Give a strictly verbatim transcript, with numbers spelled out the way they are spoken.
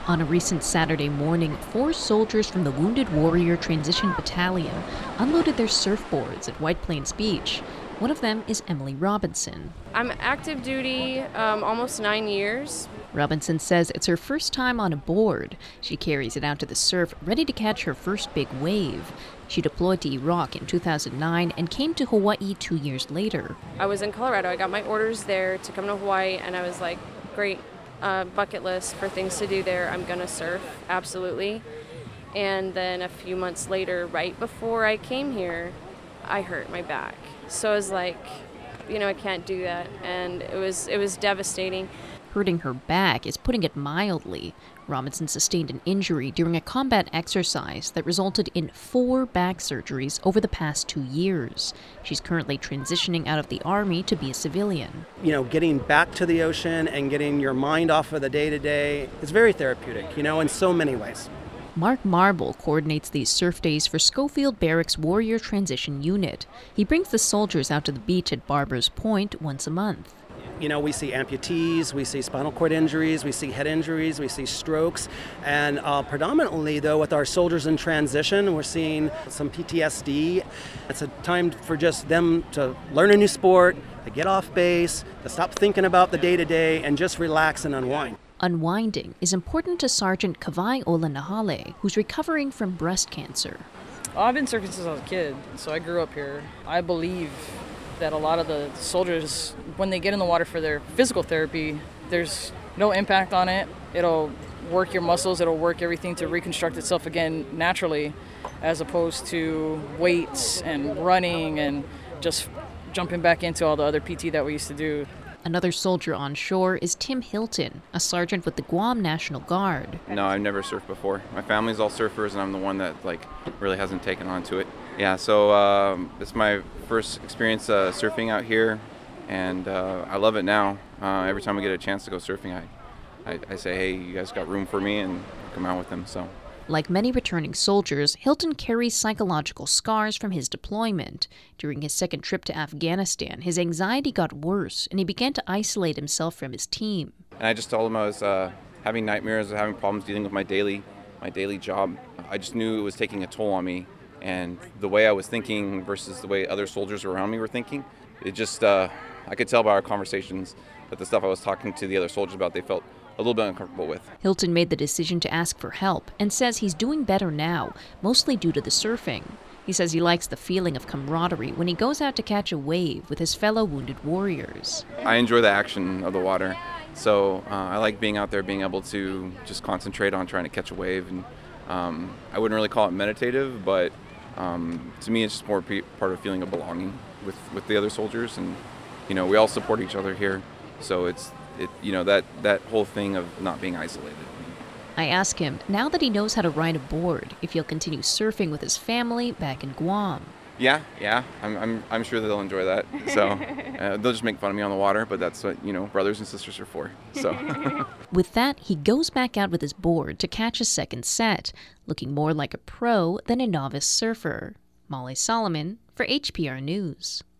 On a recent Saturday morning, four soldiers from the Wounded Warrior Transition Battalion unloaded their surfboards at White Plains Beach. One of them is Emily Robinson. I'm active duty um, almost nine years. Robinson says it's her first time on a board. She carries it out to the surf, ready to catch her first big wave. She deployed to Iraq in two thousand nine and came to Hawaii two years later. I was in Colorado. I got my orders there to come to Hawaii, and I was like, great, uh, bucket list for things to do there. I'm going to surf, absolutely. And then a few months later, right before I came here, I hurt my back. So I was like, you know, I can't do that. And it was it was devastating. Hurting her back is putting it mildly. Robinson sustained an injury during a combat exercise that resulted in four back surgeries over the past two years. She's currently transitioning out of the Army to be a civilian. You know, getting back to the ocean and getting your mind off of the day-to-day is very therapeutic, you know, in so many ways. Mark Marble coordinates these surf days for Schofield Barracks Warrior Transition Unit. He brings the soldiers out to the beach at Barbers Point once a month. You know, we see amputees, we see spinal cord injuries, we see head injuries, we see strokes, and uh, predominantly, though, with our soldiers in transition, we're seeing some P T S D. It's a time for just them to learn a new sport, to get off base, to stop thinking about the day-to-day, and just relax and unwind. Unwinding is important to Sergeant Kavai Olanahale, who's recovering from breast cancer. I've been surfing since I was a kid, so I grew up here. I believe that a lot of the soldiers, when they get in the water for their physical therapy, there's no impact on it. It'll work your muscles, it'll work everything to reconstruct itself again naturally, as opposed to weights and running and just jumping back into all the other P T that we used to do. Another soldier on shore is Tim Hilton, a sergeant with the Guam National Guard. No, I've never surfed before. My family's all surfers, and I'm the one that like really hasn't taken on to it. Yeah, so um, it's my first experience uh, surfing out here, and uh, I love it now. Uh, every time I get a chance to go surfing, I, I, I say, hey, you guys got room for me, and come out with them. So. Like many returning soldiers, Hilton carries psychological scars from his deployment. During his second trip to Afghanistan, his anxiety got worse, and he began to isolate himself from his team. And I just told him I was uh, having nightmares, having problems dealing with my daily, my daily job. I just knew it was taking a toll on me, and the way I was thinking versus the way other soldiers around me were thinking, it just, uh, I could tell by our conversations that the stuff I was talking to the other soldiers about, they felt a little bit uncomfortable with. Hilton made the decision to ask for help and says he's doing better now, mostly due to the surfing. He says he likes the feeling of camaraderie when he goes out to catch a wave with his fellow wounded warriors. I enjoy the action of the water, so uh, I like being out there, being able to just concentrate on trying to catch a wave. And um, I wouldn't really call it meditative, but um, to me it's just more pe- part of feeling of belonging with, with the other soldiers. And, you know, we all support each other here, so it's It, you know, that, that whole thing of not being isolated. I ask him, now that he knows how to ride a board, if he'll continue surfing with his family back in Guam. Yeah, yeah, I'm I'm, I'm sure they'll enjoy that. So uh, they'll just make fun of me on the water, but that's what, you know, brothers and sisters are for. So. With that, he goes back out with his board to catch a second set, looking more like a pro than a novice surfer. Molly Solomon for H P R News.